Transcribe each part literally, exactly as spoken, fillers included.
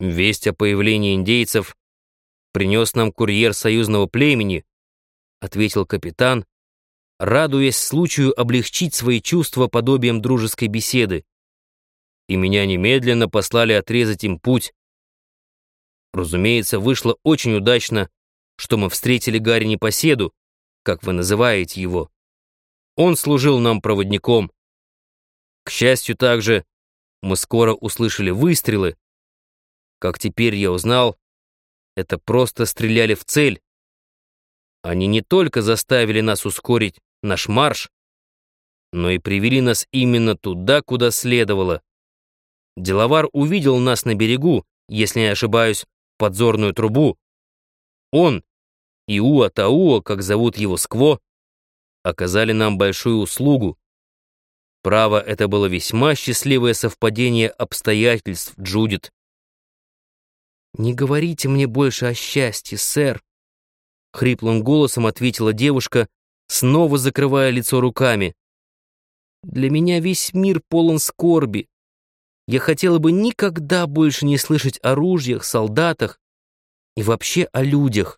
Весть о появлении индейцев принес нам курьер союзного племени, ответил капитан, радуясь случаю облегчить свои чувства подобием дружеской беседы. И меня немедленно послали отрезать им путь. Разумеется, вышло очень удачно, что мы встретили Гарри Непоседу, как вы называете его. Он служил нам проводником. К счастью, также мы скоро услышали выстрелы. Как теперь я узнал, это просто стреляли в цель. Они не только заставили нас ускорить наш марш, но и привели нас именно туда, куда следовало. Делавар увидел нас на берегу, если не ошибаюсь, подзорную трубу. Он и Уа-Тауа, как зовут его Скво, оказали нам большую услугу. Право, это было весьма счастливое совпадение обстоятельств, Джудит. «Не говорите мне больше о счастье, сэр», — хриплым голосом ответила девушка, снова закрывая лицо руками. «Для меня весь мир полон скорби. Я хотела бы никогда больше не слышать о ружьях, солдатах и вообще о людях».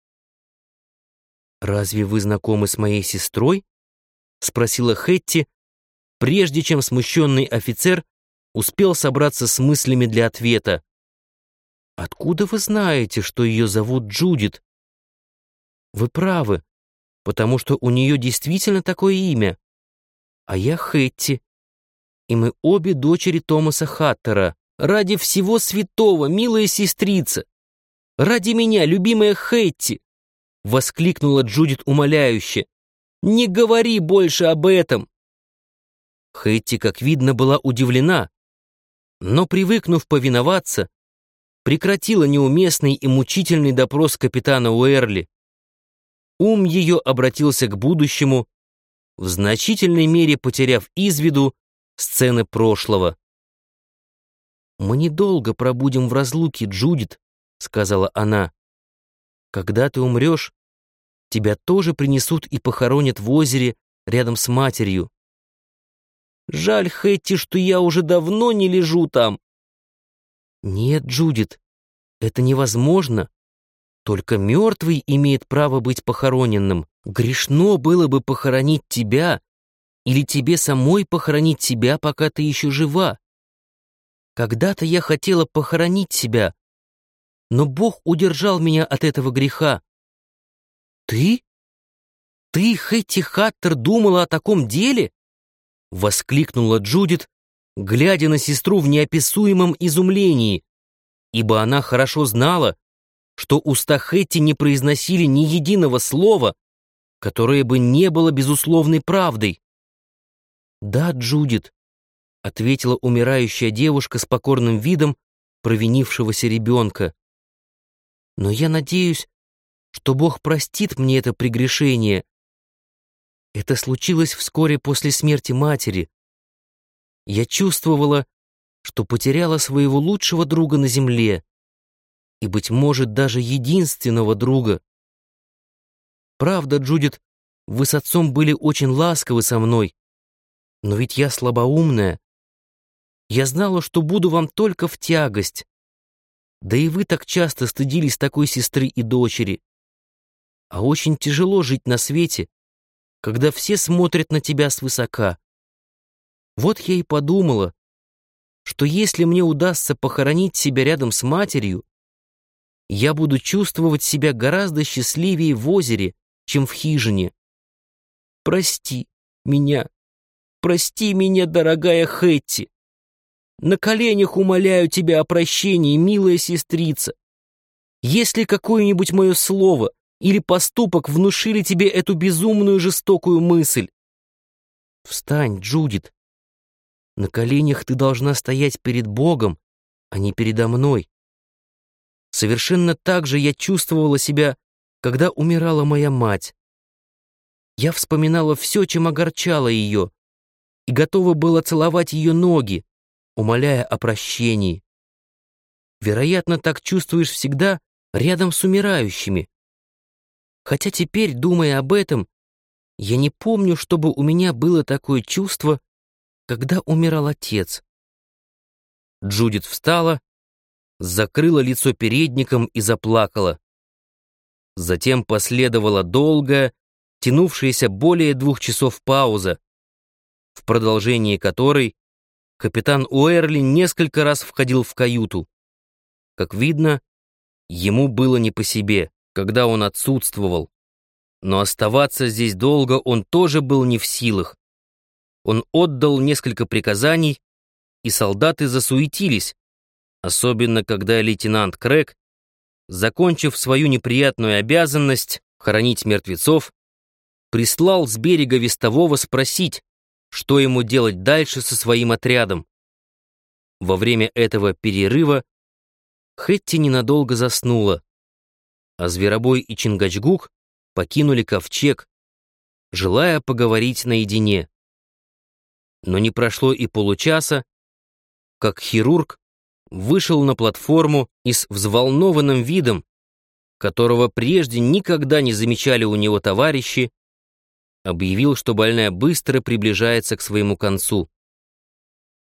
«Разве вы знакомы с моей сестрой?» — спросила Хэтти, прежде чем смущенный офицер успел собраться с мыслями для ответа. «Откуда вы знаете, что ее зовут Джудит?» «Вы правы, потому что у нее действительно такое имя. А я Хэтти, и мы обе дочери Томаса Хаттера. Ради всего святого, милая сестрица! Ради меня, любимая Хэтти!» — воскликнула Джудит умоляюще. «Не говори больше об этом!» Хэтти, как видно, была удивлена, но, привыкнув повиноваться, прекратила неуместный и мучительный допрос капитана Уэрли. Ум ее обратился к будущему, в значительной мере потеряв из виду сцены прошлого. «Мы недолго пробудем в разлуке, Джудит», — сказала она. «Когда ты умрешь, тебя тоже принесут и похоронят в озере рядом с матерью. Жаль, Хэтти, что я уже давно не лежу там». «Нет, Джудит, это невозможно. Только мертвый имеет право быть похороненным. Грешно было бы похоронить тебя или тебе самой похоронить себя, пока ты еще жива. Когда-то я хотела похоронить себя, но Бог удержал меня от этого греха». «Ты? Ты, Хэтти Хаттер, думала о таком деле?» — воскликнула Джудит, глядя на сестру в неописуемом изумлении, ибо она хорошо знала, что уста Хэтти не произносили ни единого слова, которое бы не было безусловной правдой. «Да, Джудит», — ответила умирающая девушка с покорным видом провинившегося ребенка. «Но я надеюсь, что Бог простит мне это прегрешение. Это случилось вскоре после смерти матери. Я чувствовала, что потеряла своего лучшего друга на земле и, быть может, даже единственного друга. Правда, Джудит, вы с отцом были очень ласковы со мной, но ведь я слабоумная. Я знала, что буду вам только в тягость. Да и вы так часто стыдились такой сестры и дочери. А очень тяжело жить на свете, когда все смотрят на тебя свысока. Вот я и подумала, что если мне удастся похоронить себя рядом с матерью, я буду чувствовать себя гораздо счастливее в озере, чем в хижине. Прости меня, прости меня, дорогая Хэтти. На коленях умоляю тебя о прощении, милая сестрица. Если какое-нибудь мое слово или поступок внушили тебе эту безумную жестокую мысль, встань, Джудит. На коленях ты должна стоять перед Богом, а не передо мной. Совершенно так же я чувствовала себя, когда умирала моя мать. Я вспоминала все, чем огорчала ее, и готова была целовать ее ноги, умоляя о прощении. Вероятно, так чувствуешь всегда рядом с умирающими. Хотя теперь, думая об этом, я не помню, чтобы у меня было такое чувство, когда умирал отец. Джудит встала, закрыла лицо передником и заплакала. Затем последовала долгая, тянувшаяся более двух часов пауза, в продолжении которой капитан Уэрли несколько раз входил в каюту. Как видно, ему было не по себе, когда он отсутствовал, но оставаться здесь долго он тоже был не в силах. Он отдал несколько приказаний, и солдаты засуетились, особенно когда лейтенант Крэг, закончив свою неприятную обязанность хоронить мертвецов, прислал с берега вестового спросить, что ему делать дальше со своим отрядом. Во время этого перерыва Хэтти ненадолго заснула, а Зверобой и Чингачгук покинули ковчег, желая поговорить наедине. Но не прошло и получаса, как хирург вышел на платформу и с взволнованным видом, которого прежде никогда не замечали у него товарищи, объявил, что больная быстро приближается к своему концу.